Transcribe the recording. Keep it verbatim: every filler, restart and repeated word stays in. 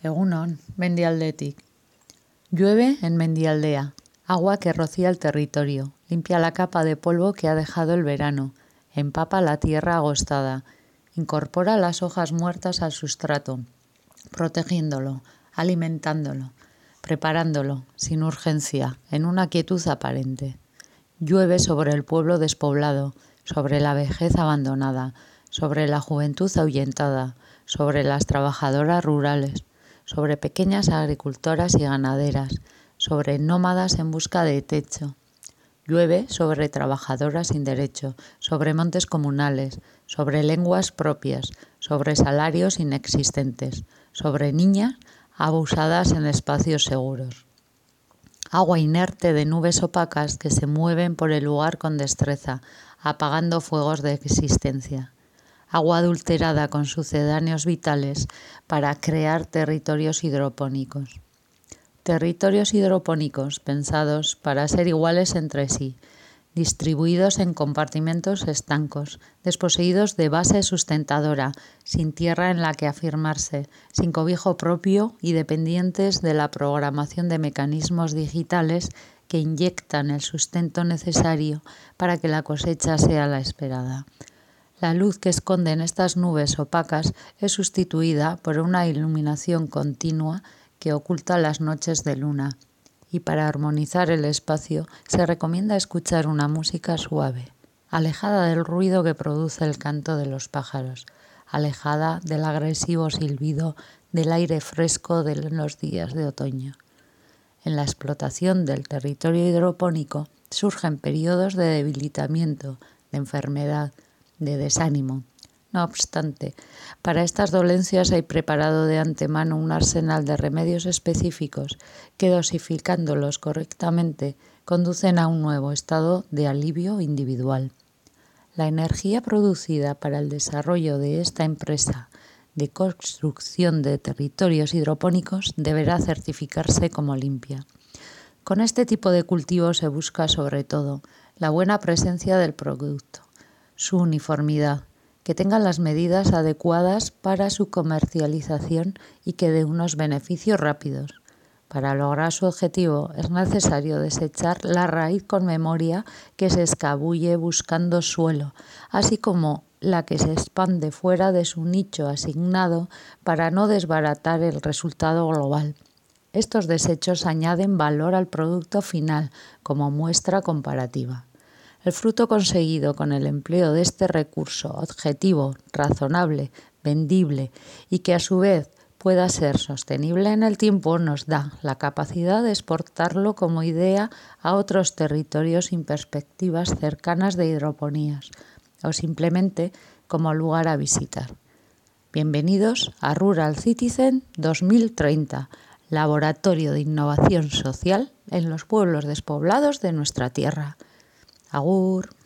Egunon, Mendialdetik. Llueve en Mendialdea, agua que rocía el territorio, limpia la capa de polvo que ha dejado el verano, empapa la tierra agostada, incorpora las hojas muertas al sustrato, protegiéndolo, alimentándolo, preparándolo, sin urgencia, en una quietud aparente. Llueve sobre el pueblo despoblado, sobre la vejez abandonada, sobre la juventud ahuyentada, sobre las trabajadoras rurales, sobre pequeñas agricultoras y ganaderas, sobre nómadas en busca de techo. Llueve sobre trabajadoras sin derecho, sobre montes comunales, sobre lenguas propias, sobre salarios inexistentes, sobre niñas abusadas en espacios seguros. Agua inerte de nubes opacas que se mueven por el lugar con destreza, apagando fuegos de existencia. Agua adulterada con sucedáneos vitales para crear territorios hidropónicos. Territorios hidropónicos pensados para ser iguales entre sí, distribuidos en compartimentos estancos, desposeídos de base sustentadora, sin tierra en la que afirmarse, sin cobijo propio y dependientes de la programación de mecanismos digitales que inyectan el sustento necesario para que la cosecha sea la esperada. La luz que esconden estas nubes opacas es sustituida por una iluminación continua que oculta las noches de luna, y para armonizar el espacio se recomienda escuchar una música suave, alejada del ruido que produce el canto de los pájaros, alejada del agresivo silbido del aire fresco de los días de otoño. En la explotación del territorio hidropónico surgen periodos de debilitamiento, de enfermedad, de desánimo. No obstante, para estas dolencias hay preparado de antemano un arsenal de remedios específicos que, dosificándolos correctamente, conducen a un nuevo estado de alivio individual. La energía producida para el desarrollo de esta empresa de construcción de territorios hidropónicos deberá certificarse como limpia. Con este tipo de cultivo se busca sobre todo la buena presencia del producto, su uniformidad, que tenga las medidas adecuadas para su comercialización y que dé unos beneficios rápidos. Para lograr su objetivo es necesario desechar la raíz con memoria que se escabulle buscando suelo, así como la que se expande fuera de su nicho asignado para no desbaratar el resultado global. Estos desechos añaden valor al producto final como muestra comparativa. El fruto conseguido con el empleo de este recurso objetivo, razonable, vendible y que a su vez pueda ser sostenible en el tiempo nos da la capacidad de exportarlo como idea a otros territorios sin perspectivas cercanas de hidroponías o simplemente como lugar a visitar. Bienvenidos a Rural Citizen dos mil treinta, laboratorio de innovación social en los pueblos despoblados de nuestra tierra. Agur.